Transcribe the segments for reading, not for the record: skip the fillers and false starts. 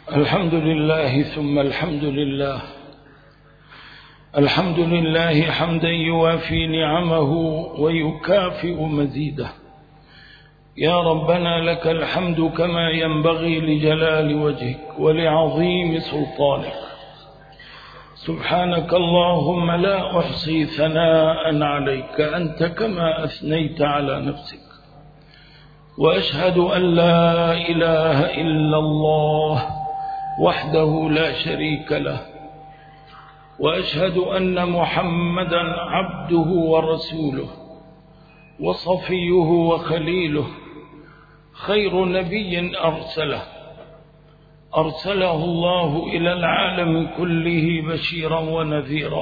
الحمد لله ثم الحمد لله. الحمد لله حمدا يوافي نعمه ويكافئ مزيده. يا ربنا لك الحمد كما ينبغي لجلال وجهك ولعظيم سلطانك. سبحانك اللهم لا أحصي ثناء عليك أنت كما أثنيت على نفسك، وأشهد أن لا إله إلا الله وحده لا شريك له، وأشهد أن محمدا عبده ورسوله وصفيه وخليله، خير نبي أرسله الله إلى العالم كله بشيرا ونذيرا.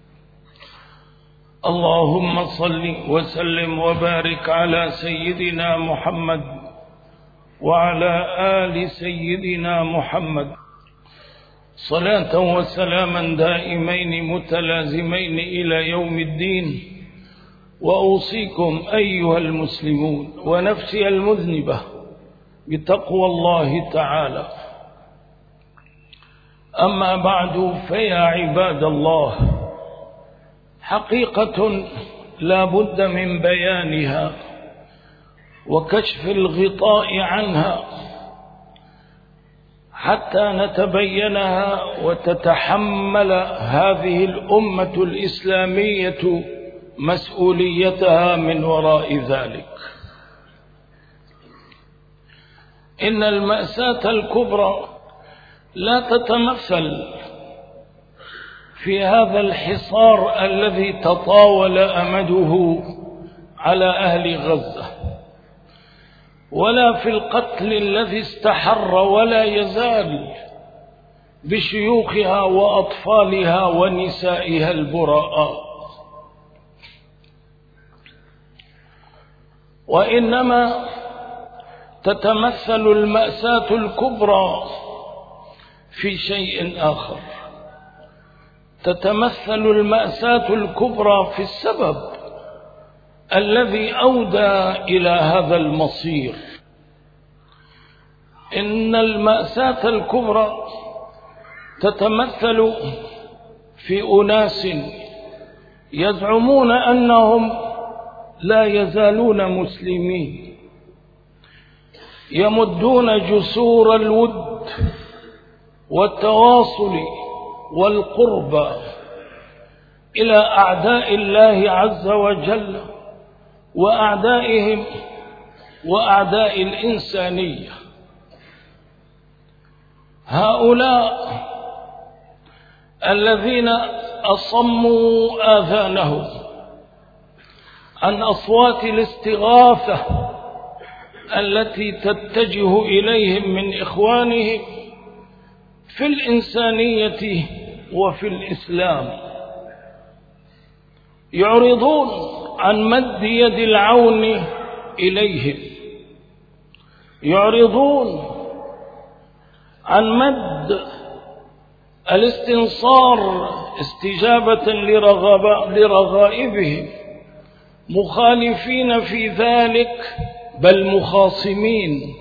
اللهم صل وسلم وبارك على سيدنا محمد وعلى آل سيدنا محمد، صلاة وسلاما دائمين متلازمين إلى يوم الدين. وأوصيكم أيها المسلمون ونفسي المذنبة بتقوى الله تعالى. أما بعد، فيا عباد الله، حقيقة لا بد من بيانها وكشف الغطاء عنها حتى نتبينها وتتحمل هذه الأمة الإسلامية مسؤوليتها من وراء ذلك. إن المأساة الكبرى لا تتمثل في هذا الحصار الذي تطاول أمده على أهل غزة، ولا في القتل الذي استحر ولا يزال بشيوخها وأطفالها ونسائها البراء، وإنما تتمثل المأساة الكبرى في شيء آخر. تتمثل المأساة الكبرى في السبب الذي أودى إلى هذا المصير. إن المأساة الكبرى تتمثل في أناس يزعمون أنهم لا يزالون مسلمين، يمدون جسور الود والتواصل والقربى إلى أعداء الله عز وجل وأعدائهم وأعداء الإنسانية. هؤلاء الذين أصموا آذانهم عن أصوات الاستغاثة التي تتجه إليهم من إخوانهم في الإنسانية وفي الإسلام، يعرضون عن مد يد العون إليهم، يعرضون عن مد الاستنصار استجابة لرغائبهم، مخالفين في ذلك بل مخاصمين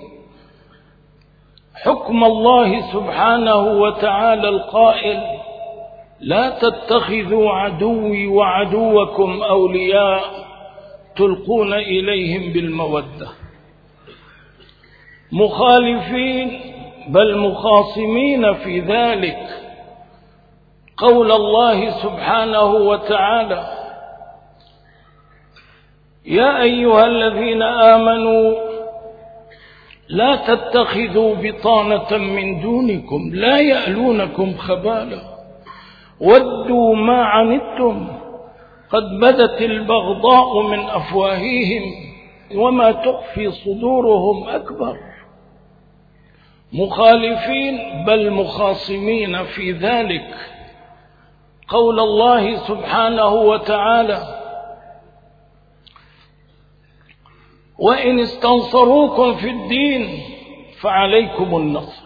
حكم الله سبحانه وتعالى القائل: لا تتخذوا عدوي وعدوكم أولياء تلقون إليهم بالمودة. مخالفين بل مخاصمين في ذلك قول الله سبحانه وتعالى: يا أيها الذين آمنوا لا تتخذوا بطانة من دونكم لا يألونكم خبالا ودوا ما عنتم قد بدت البغضاء من أفواههم وما تخفي صدورهم أكبر. مخالفين بل مخاصمين في ذلك قول الله سبحانه وتعالى: وإن استنصروكم في الدين فعليكم النصر.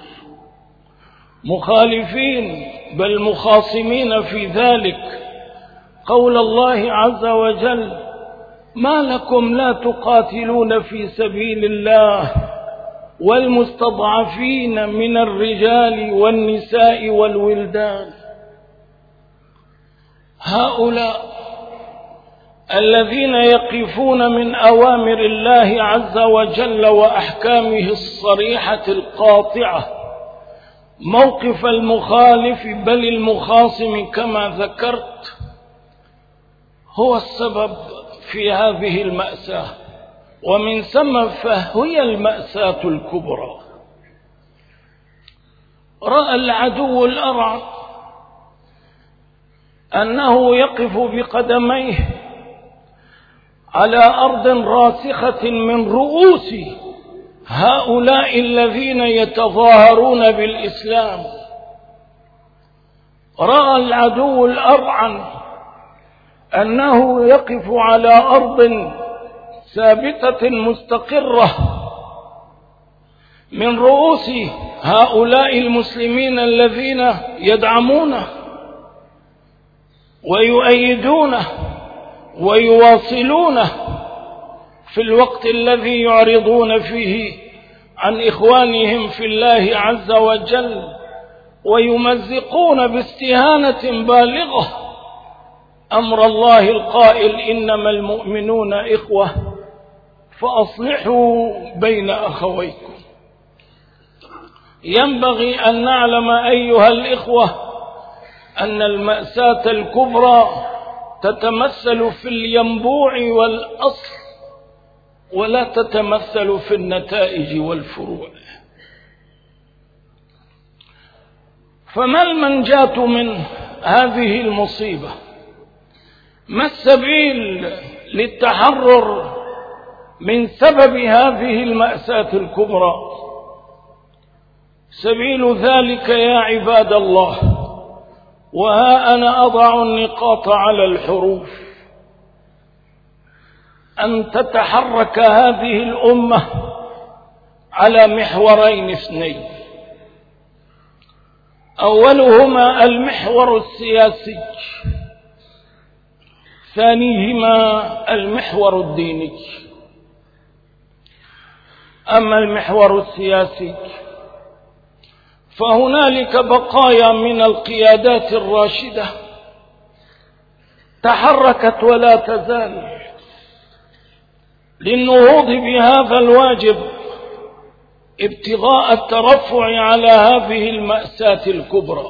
مخالفين بل مخاصمين في ذلك قول الله عز وجل: ما لكم لا تقاتلون في سبيل الله والمستضعفين من الرجال والنساء والولدان. هؤلاء الذين يقفون من أوامر الله عز وجل وأحكامه الصريحة القاطعة موقف المخالف بل المخاصم كما ذكرت، هو السبب في هذه المأساة، ومن ثم فهي المأساة الكبرى. رأى العدو الأرعى أنه يقف بقدميه على أرض راسخة من رؤوس هؤلاء الذين يتظاهرون بالإسلام. رأى العدو الأرعن أنه يقف على أرض ثابتة مستقرة من رؤوس هؤلاء المسلمين الذين يدعمونه ويؤيدونه ويواصلونه في الوقت الذي يعرضون فيه عن إخوانهم في الله عز وجل ويمزقون باستهانة بالغة أمر الله القائل: إنما المؤمنون إخوة فأصلحوا بين أخويكم. ينبغي أن نعلم أيها الإخوة أن المأساة الكبرى تتمثل في الينبوع والأصل ولا تتمثل في النتائج والفروع. فما المنجاة من هذه المصيبة؟ ما السبيل للتحرر من سبب هذه المأساة الكبرى؟ سبيل ذلك يا عباد الله، وها أنا أضع النقاط على الحروف، أن تتحرك هذه الأمة على محورين اثنين: أولهما المحور السياسي، ثانيهما المحور الديني. أما المحور السياسي فهنالك بقايا من القيادات الراشدة تحركت ولا تزال للنهوض بهذا الواجب ابتغاء الترفع على هذه المأساة الكبرى.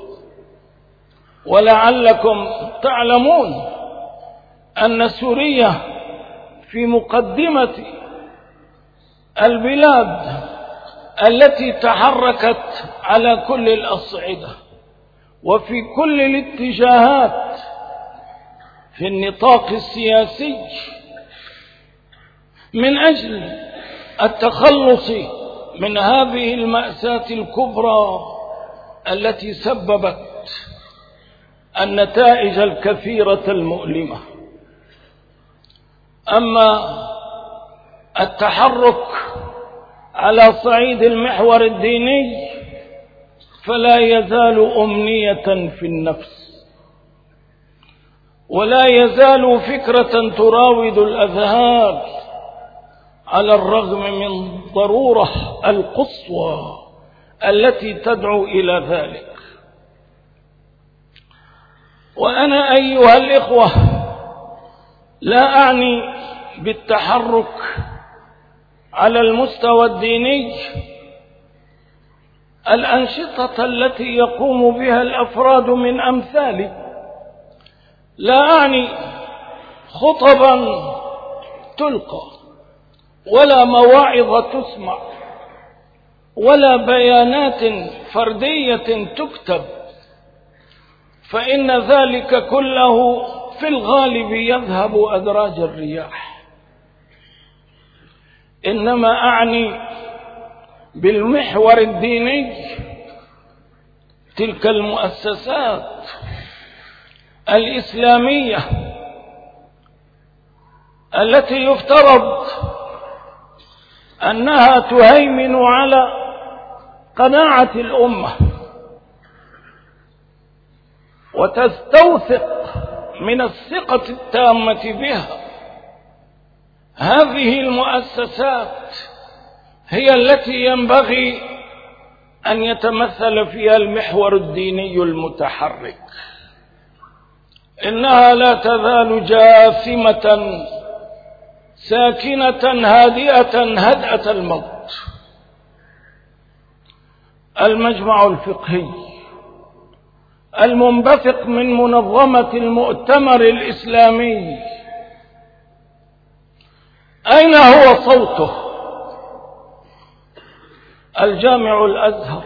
ولعلكم تعلمون أن سوريا في مقدمة البلاد التي تحركت على كل الأصعدة وفي كل الاتجاهات في النطاق السياسي من أجل التخلص من هذه المأساة الكبرى التي سببت النتائج الكثيرة المؤلمة. أما التحرك على صعيد المحور الديني فلا يزال أمنية في النفس، ولا يزال فكرة تراود الأذهان على الرغم من ضرورة القصوى التي تدعو إلى ذلك. وأنا أيها الإخوة لا أعني بالتحرك على المستوى الديني الأنشطة التي يقوم بها الأفراد من أمثالي، لا أعني خطبا تلقى ولا مواعظ تسمع ولا بيانات فردية تكتب، فإن ذلك كله في الغالب يذهب أدراج الرياح. إنما أعني بالمحور الديني تلك المؤسسات الإسلامية التي يفترض أنها تهيمن على قناعة الأمة وتستوثق من الثقة التامة بها. هذه المؤسسات هي التي ينبغي أن يتمثل فيها المحور الديني المتحرك. إنها لا تزال جاثمة ساكنة هادئة هدأة الموت. المجمع الفقهي المنبثق من منظمة المؤتمر الإسلامي، أين هو صوته؟ الجامع الأزهر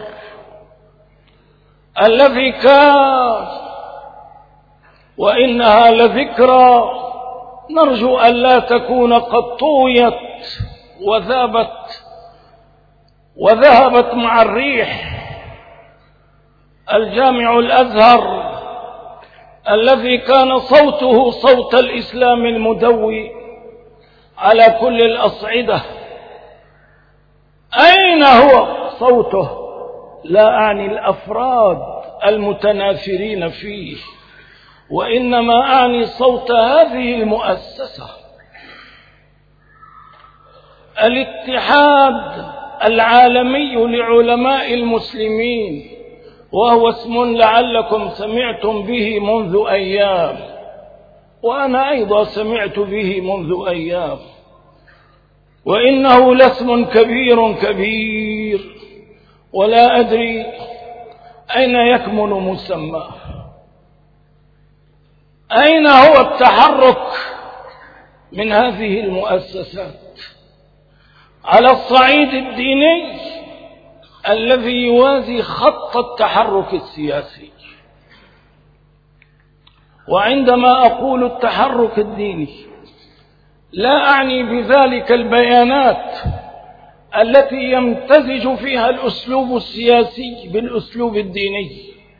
الذي كان، وإنها لذكرى نرجو أن لا تكون قد طويت وذهبت مع الريح. الجامع الأزهر الذي كان صوته صوت الإسلام المدوي على كل الأصعدة، أين هو صوته؟ لا أعني الأفراد المتناثرين فيه، وإنما أعني صوت هذه المؤسسة، الاتحاد العالمي لعلماء المسلمين، وهو اسم لعلكم سمعتم به منذ أيام، وأنا أيضا سمعت به منذ أيام، وإنه لاسم كبير كبير، ولا أدري أين يكمن مسماه. أين هو التحرك من هذه المؤسسات على الصعيد الديني الذي يوازي خط التحرك السياسي؟ وعندما أقول التحرك الديني لا أعني بذلك البيانات التي يمتزج فيها الأسلوب السياسي بالأسلوب الديني،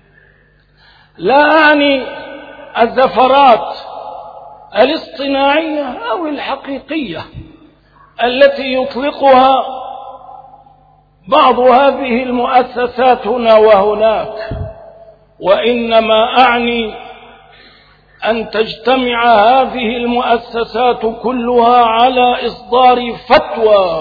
لا أعني الزفرات الاصطناعية أو الحقيقية التي يطلقها بعض هذه المؤسسات هنا وهناك، وإنما أعني أن تجتمع هذه المؤسسات كلها على إصدار فتوى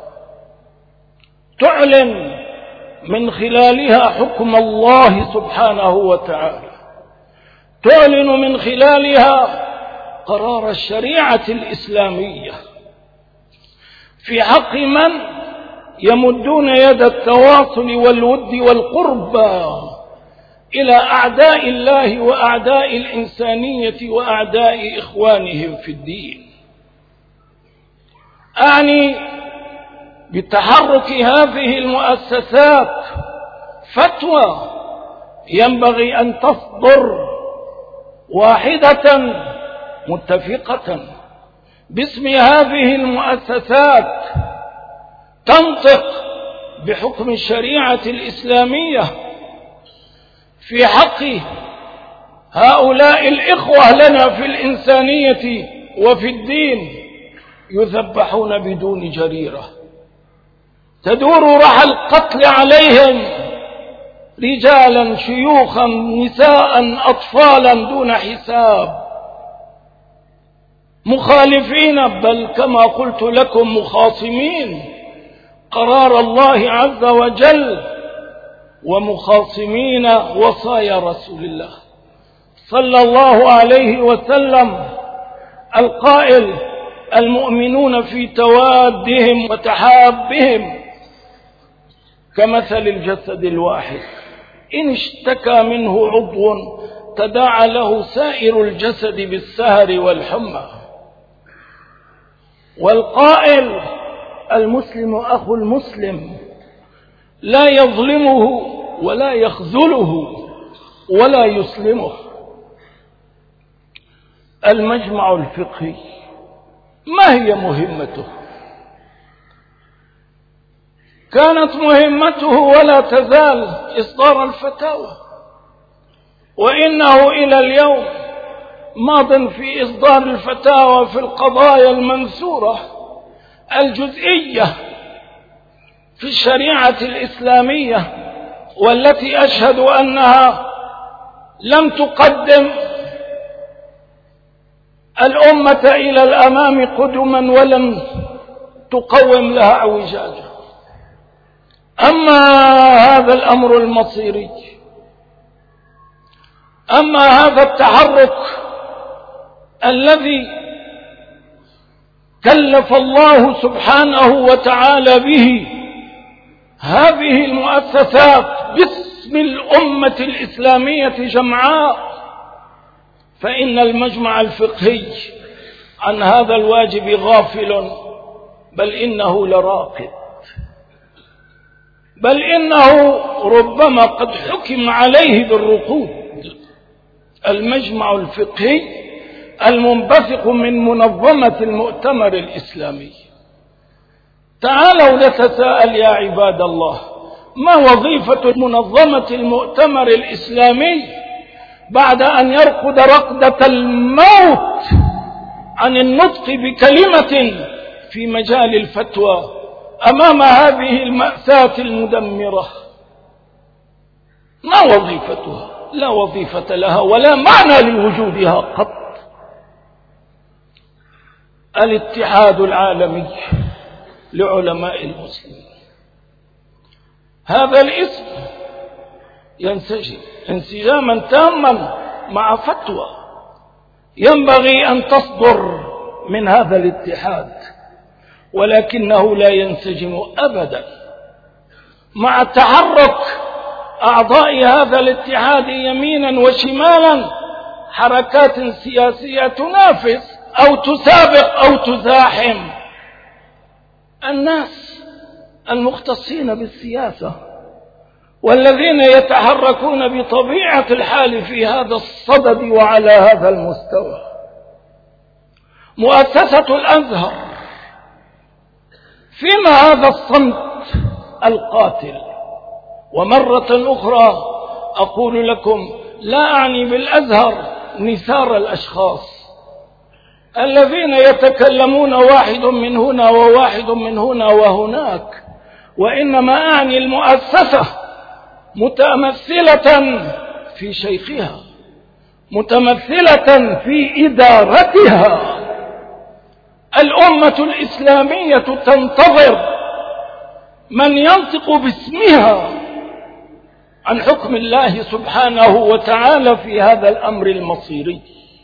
تعلن من خلالها حكم الله سبحانه وتعالى، تعلن من خلالها قرار الشريعة الإسلامية في حق من يمدون يد التواصل والود والقربى إلى أعداء الله وأعداء الإنسانية وأعداء إخوانهم في الدين. أعني بتحرك هذه المؤسسات فتوى ينبغي أن تصدر واحدة متفقة باسم هذه المؤسسات، تنطق بحكم الشريعة الإسلامية في حق هؤلاء الإخوة لنا في الإنسانية وفي الدين، يذبحون بدون جريرة، تدور رحى القتل عليهم، رجالا شيوخا نساء أطفالا دون حساب، مخالفين بل كما قلت لكم مخاصمين قرار الله عز وجل، ومخاصمين وصايا رسول الله صلى الله عليه وسلم القائل: المؤمنون في توادهم وتحابهم كمثل الجسد الواحد، إن اشتكى منه عضو تداعى له سائر الجسد بالسهر والحمى. والقائل: المسلم أخو المسلم، لا يظلمه ولا يخذله ولا يسلمه. المجمع الفقهي ما هي مهمته؟ كانت مهمته ولا تزال إصدار الفتاوى، وإنه إلى اليوم ماض في إصدار الفتاوى في القضايا المنثورة الجزئية في الشريعة الإسلامية، والتي أشهد أنها لم تقدم الأمة إلى الأمام قدما ولم تقوم لها اعوجاجا. أما هذا الأمر المصيري، أما هذا التحرك الذي كلف الله سبحانه وتعالى به هذه المؤسسات باسم الأمة الإسلامية جمعاء، فإن المجمع الفقهي عن هذا الواجب غافل، بل إنه لراقد، بل إنه ربما قد حكم عليه بالرقود. المجمع الفقهي المنبثق من منظمة المؤتمر الإسلامي. تعالوا نتساءل يا عباد الله، ما وظيفة منظمة المؤتمر الإسلامي بعد أن يرقد رقدة الموت عن النطق بكلمة في مجال الفتوى أمام هذه المأساة المدمرة؟ ما وظيفتها؟ لا وظيفة لها ولا معنى لوجودها قط. الاتحاد العالمي لعلماء المسلمين، هذا الاسم ينسجم انسجاما تاما مع فتوى ينبغي أن تصدر من هذا الاتحاد، ولكنه لا ينسجم أبدا مع تحرك أعضاء هذا الاتحاد يمينا وشمالا حركات سياسية تنافس أو تسابق أو تزاحم الناس المختصين بالسياسة، والذين يتحركون بطبيعة الحال في هذا الصدد وعلى هذا المستوى. مؤسسة الأزهر فيما هذا الصمت القاتل؟ ومرة أخرى أقول لكم لا أعني بالأزهر نثار الأشخاص الذين يتكلمون واحد من هنا وواحد من هنا وهناك، وإنما أعني المؤسسة متمثلة في شيخها، متمثلة في إدارتها. الأمة الإسلامية تنتظر من ينطق باسمها عن حكم الله سبحانه وتعالى في هذا الأمر المصيري.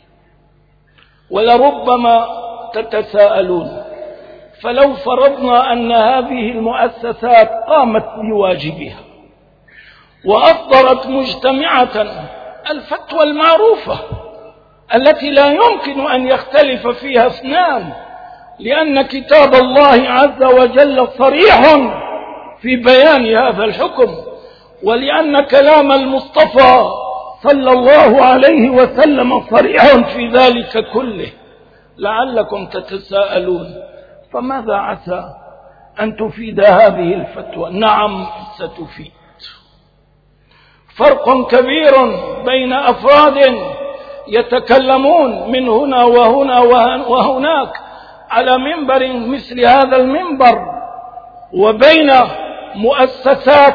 ولربما تتساءلون، فلو فرضنا أن هذه المؤسسات قامت بواجبها وأصدرت مجتمعة الفتوى المعروفة التي لا يمكن أن يختلف فيها اثنان، لأن كتاب الله عز وجل صريح في بيان هذا الحكم، ولأن كلام المصطفى صلى الله عليه وسلم صريح في ذلك كله، لعلكم تتساءلون فماذا عسى أن تفيد هذه الفتوى؟ نعم ستفيد. فرق كبير بين أفراد يتكلمون من هنا وهنا وهناك على منبر مثل هذا المنبر، وبين مؤسسات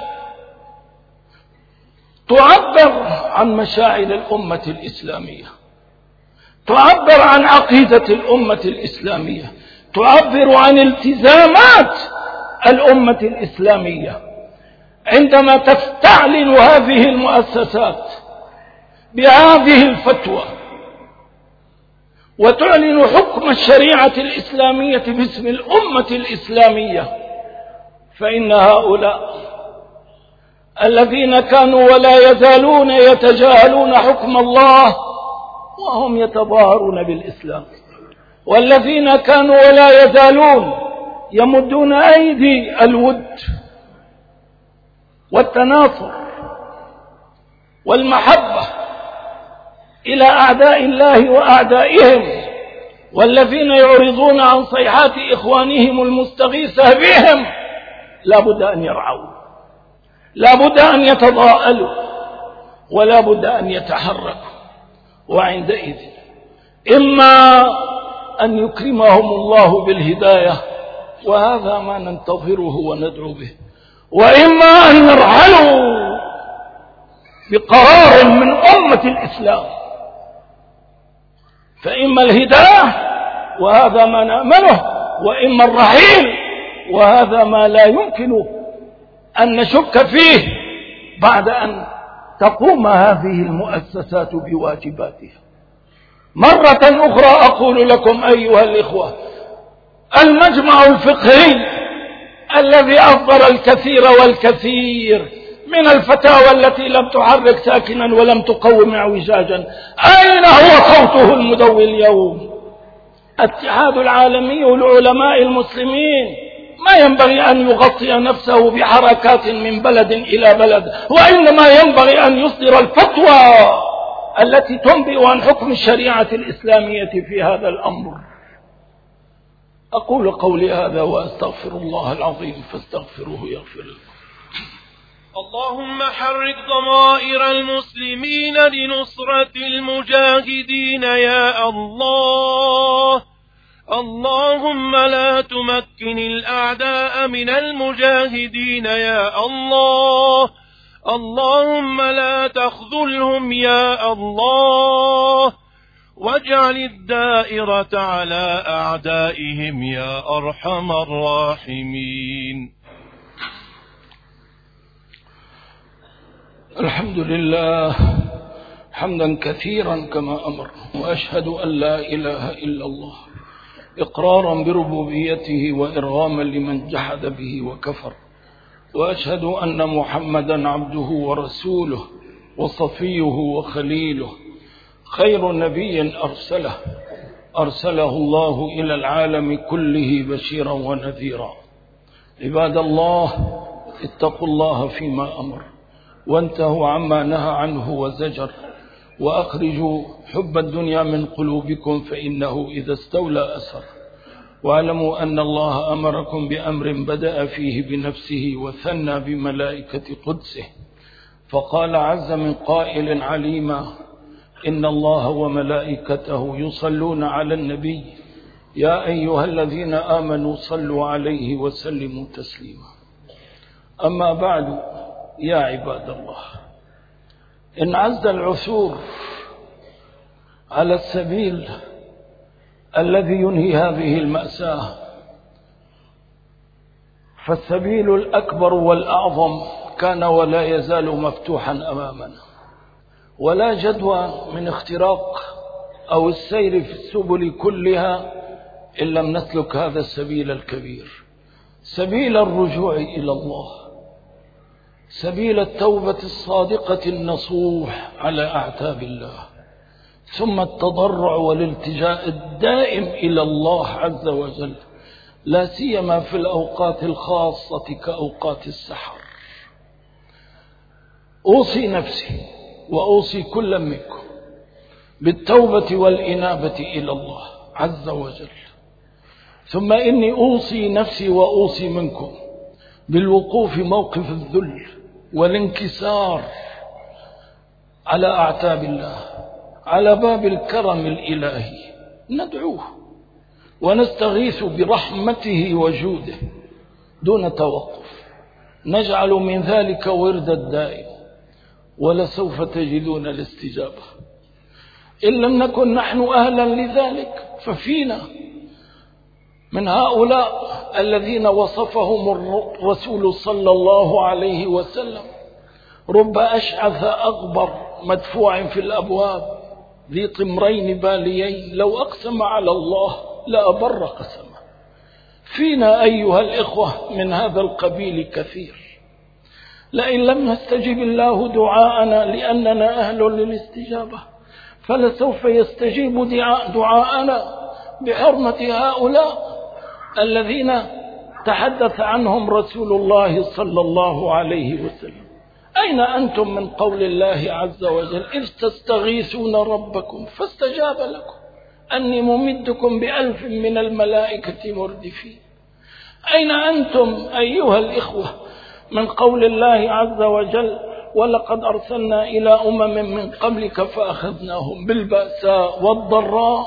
تعبر عن مشاعر الأمة الإسلامية، تعبر عن عقيدة الأمة الإسلامية، تعبر عن التزامات الأمة الإسلامية. عندما تستعلن هذه المؤسسات بهذه الفتوى وتعلن حكم الشريعة الإسلامية باسم الأمة الإسلامية، فإن هؤلاء الذين كانوا ولا يزالون يتجاهلون حكم الله وهم يتظاهرون بالإسلام، والذين كانوا ولا يزالون يمدون أيدي الود والتناصر والمحبة إلى أعداء الله وأعدائهم، والذين يعرضون عن صيحات إخوانهم المستغيثة بهم، لا بد أن يرعوا، لا بد أن يتضاءلوا، ولا بد أن يتحركوا. وعندئذ إما أن يكرمهم الله بالهداية، وهذا ما ننتظره وندعو به، وإما أن يرحلوا بقرار من أمة الإسلام. فإما الهداية وهذا ما نأمله، وإما الرحيل وهذا ما لا يمكن أن نشك فيه بعد أن تقوم هذه المؤسسات بواجباتها. مرة أخرى أقول لكم أيها الإخوة، المجمع الفقهي الذي أصدر الكثير والكثير من الفتاوى التي لم تحرك ساكنا ولم تقوم اعوجاجا، أين هو صوته المدوي اليوم؟ الاتحاد العالمي لعلماء المسلمين ما ينبغي أن يغطي نفسه بحركات من بلد إلى بلد، وإنما ينبغي أن يصدر الفتوى التي تنبئ عن حكم الشريعة الإسلامية في هذا الأمر. أقول قولي هذا وأستغفر الله العظيم فاستغفروه يغفر لكم. اللهم حرك ضمائر المسلمين لنصرة المجاهدين يا الله. اللهم لا تمكن الأعداء من المجاهدين يا الله. اللهم لا تخذلهم يا الله، واجعل الدائرة على أعدائهم يا أرحم الراحمين. الحمد لله حمدا كثيرا كما أمر، وأشهد أن لا إله إلا الله إقرارا بربوبيته وإرغاما لمن جحد به وكفر، وأشهد أن محمدا عبده ورسوله وصفيه وخليله، خير نبي أرسله الله إلى العالم كله بشيرا ونذيرا. عباد الله، اتقوا الله فيما أمر وانتهوا عما نهى عنه وزجر، وأخرجوا حب الدنيا من قلوبكم فإنه إذا استولى أسر. واعلموا أن الله أمركم بأمر بدأ فيه بنفسه وثنى بملائكة قدسه، فقال عز من قائل عليما: إن الله وملائكته يصلون على النبي يا أيها الذين آمنوا صلوا عليه وسلموا تسليما. أما بعد، يا عباد الله، إن عز العثور على السبيل الذي ينهي هذه المأساة، فالسبيل الأكبر والأعظم كان ولا يزال مفتوحا أمامنا، ولا جدوى من اختراق أو السير في السبل كلها إن لم نسلك هذا السبيل الكبير، سبيل الرجوع إلى الله، سبيل التوبة الصادقة النصوح على أعتاب الله، ثم التضرع والالتجاء الدائم إلى الله عز وجل، لا سيما في الأوقات الخاصة كأوقات السحر. أوصي نفسي وأوصي كل منكم بالتوبة والإنابة إلى الله عز وجل، ثم إني أوصي نفسي وأوصي منكم بالوقوف موقف الذل والانكسار على أعتاب الله، على باب الكرم الإلهي، ندعوه ونستغيث برحمته وجوده دون توقف، نجعل من ذلك ورد الدائم، ولسوف تجدون الاستجابة. إن لم نكن نحن أهلا لذلك ففينا من هؤلاء الذين وصفهم الرسول صلى الله عليه وسلم: رب أشعث أغبر مدفوع في الأبواب ذي طمرين باليين لو أقسم على الله لأبر قسمه. فينا أيها الإخوة من هذا القبيل كثير، لئن لم يستجب الله دعاءنا لأننا أهل للاستجابة فلسوف يستجيب دعاءنا بحرمة هؤلاء الذين تحدث عنهم رسول الله صلى الله عليه وسلم. أين أنتم من قول الله عز وجل: إذ تستغيثون ربكم فاستجاب لكم أني ممدكم ب1000 من الملائكة مردفين؟ أين أنتم أيها الإخوة من قول الله عز وجل: ولقد أرسلنا إلى أمم من قبلك فأخذناهم بالبأساء والضراء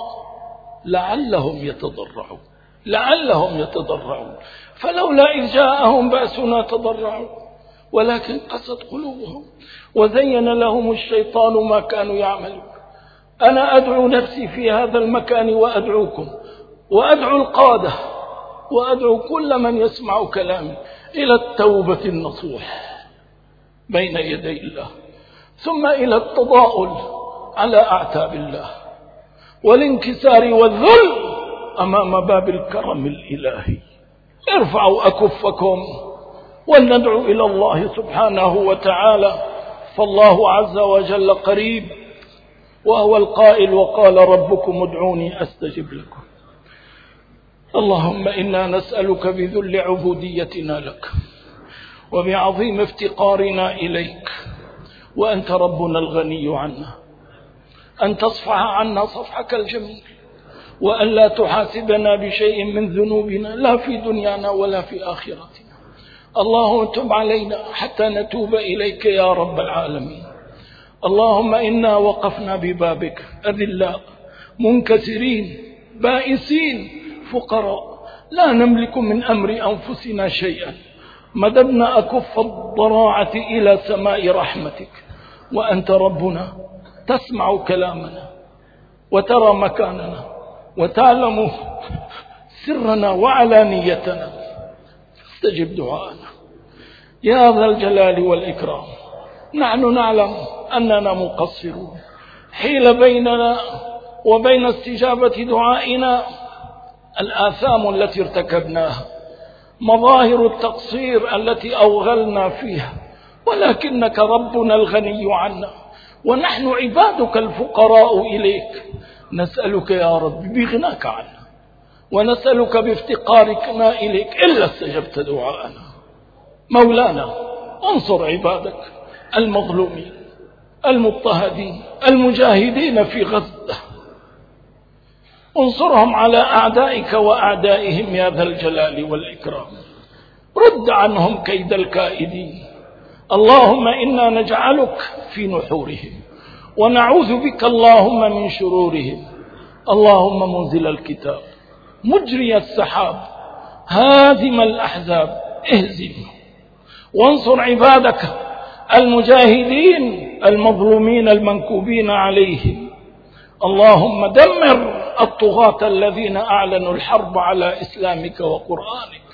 لعلهم يتضرعون فلولا إذ جاءهم بأسنا تضرعوا ولكن قست قلوبهم وزين لهم الشيطان ما كانوا يعملون. أنا أدعو نفسي في هذا المكان وأدعوكم وأدعو القادة وأدعو كل من يسمع كلامي: إلى التوبة النصوح بين يدي الله، ثم إلى التضاؤل على أعتاب الله والانكسار والذل أمام باب الكرم الإلهي. ارفعوا أكفكم ولندعو إلى الله سبحانه وتعالى، فالله عز وجل قريب، وهو القائل وقال ربكم ادعوني أستجب لكم. اللهم إنا نسألك بذل عبوديتنا لك وبعظيم افتقارنا إليك، وأنت ربنا الغني عنا، أن تصفح عنا صفحك الجميل، وأن لا تحاسبنا بشيء من ذنوبنا لا في دنيانا ولا في آخرتنا. اللهم تب علينا حتى نتوب إليك يا رب العالمين. اللهم إنا وقفنا ببابك أذلاء منكسرين بائسين فقراء، لا نملك من أمر أنفسنا شيئا، مددنا أكف الضراعة إلى سماء رحمتك، وأنت ربنا تسمع كلامنا وترى مكاننا وتعلم سرنا وعلانيتنا، استجب دعاءنا يا ذا الجلال والإكرام. نحن نعلم أننا مقصرون، حيل بيننا وبين استجابة دعائنا الآثام التي ارتكبناها، مظاهر التقصير التي أوغلنا فيها، ولكنك ربنا الغني عنا ونحن عبادك الفقراء إليك. نسألك يا رب بغناك عنا، ونسألك بافتقارنا إليك إلا استجبت دعاءنا. مولانا انصر عبادك المظلومين المضطهدين المجاهدين في غزة، انصرهم على أعدائك وأعدائهم يا ذا الجلال والإكرام، رد عنهم كيد الكائدين. اللهم إنا نجعلك في نحورهم ونعوذ بك اللهم من شرورهم. اللهم منزل الكتاب مجري السحاب هازم الأحزاب اهزمه، وانصر عبادك المجاهدين المظلومين المنكوبين عليهم. اللهم دمر الطغاة الذين أعلنوا الحرب على إسلامك وقرآنك.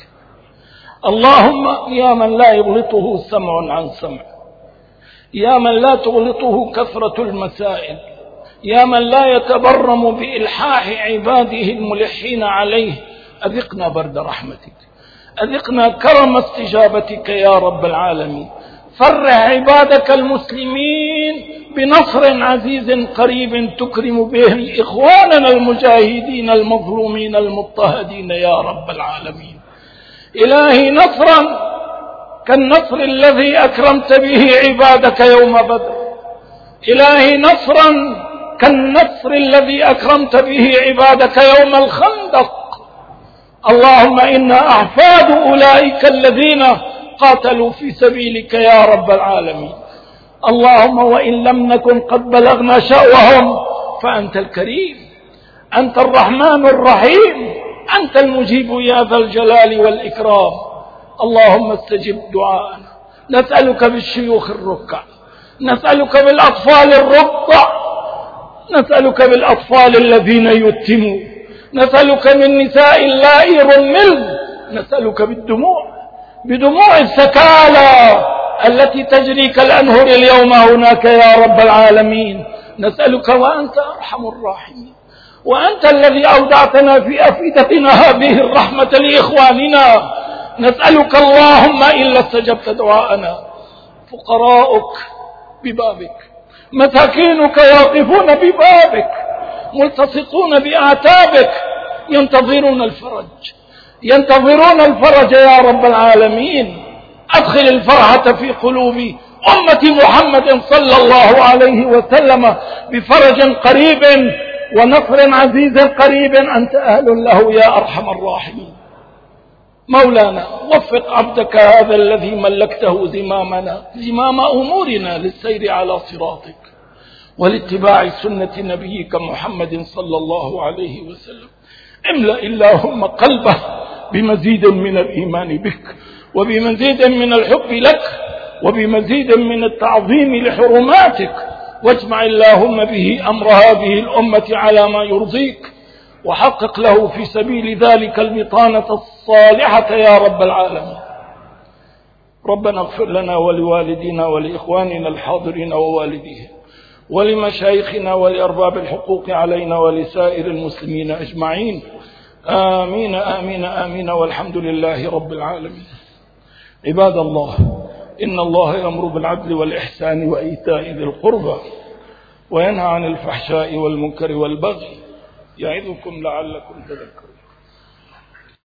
اللهم يا من لا يغلطه سمع عن سمع، يا من لا تغلطه كثرة المسائل، يا من لا يتبرم بإلحاح عباده الملحين عليه، أذقنا برد رحمتك، أذقنا كرم استجابتك يا رب العالمين. فرح عبادك المسلمين بنصر عزيز قريب تكرم به إخواننا المجاهدين المظلومين المضطهدين يا رب العالمين. إلهي نصرا كالنصر الذي أكرمت به عبادك يوم بدر، إلهي نصرا كالنصر الذي أكرمت به عبادك يوم الخندق. اللهم إنا أحفاد أولئك الذين قاتلوا في سبيلك يا رب العالمين. اللهم وإن لم نكن قد بلغنا شأوهم فأنت الكريم، أنت الرحمن الرحيم، أنت المجيب يا ذا الجلال والإكرام. اللهم استجب دعاءنا، نسألك بالشيوخ الركع، نسألك بالأطفال الرضع، نسألك بالأطفال الذين يتموا، نسألك من نساء اللائي رمل، نسألك بدموع السكالى التي تجري كالأنهر اليوم هناك يا رب العالمين. نسألك وأنت أرحم الراحمين، وأنت الذي أودعتنا في أفئدتنا هذه الرحمة لإخواننا. نسألك اللهم إلا استجبت دعاءنا فقراؤك ببابك، مساكينك واقفون ببابك ملتصقون بأعتابك ينتظرون الفرج يا رب العالمين. أدخل الفرحة في قلوب أمة محمد صلى الله عليه وسلم بفرج قريب ونصر عزيز قريب، أنت أهل له يا أرحم الراحمين. مولانا وفق عبدك هذا الذي ملكته زمام أمورنا للسير على صراطك ولاتباع سنة نبيك محمد صلى الله عليه وسلم. املأ اللهم قلبه بمزيد من الإيمان بك، وبمزيد من الحب لك، وبمزيد من التعظيم لحرماتك، واجمع اللهم به أمر هذه الأمة على ما يرضيك، وحقق له في سبيل ذلك البطانة الصالحة يا رب العالمين. ربنا اغفر لنا ولوالدينا ولإخواننا الحاضرين ووالديهم ولمشايخنا ولأرباب الحقوق علينا ولسائر المسلمين أجمعين. آمين آمين آمين، والحمد لله رب العالمين. عباد الله، إن الله يأمر بالعدل والإحسان وإيتاء ذي القربى وينهى عن الفحشاء والمنكر والبغي، يعظكم لعلكم تذكرون.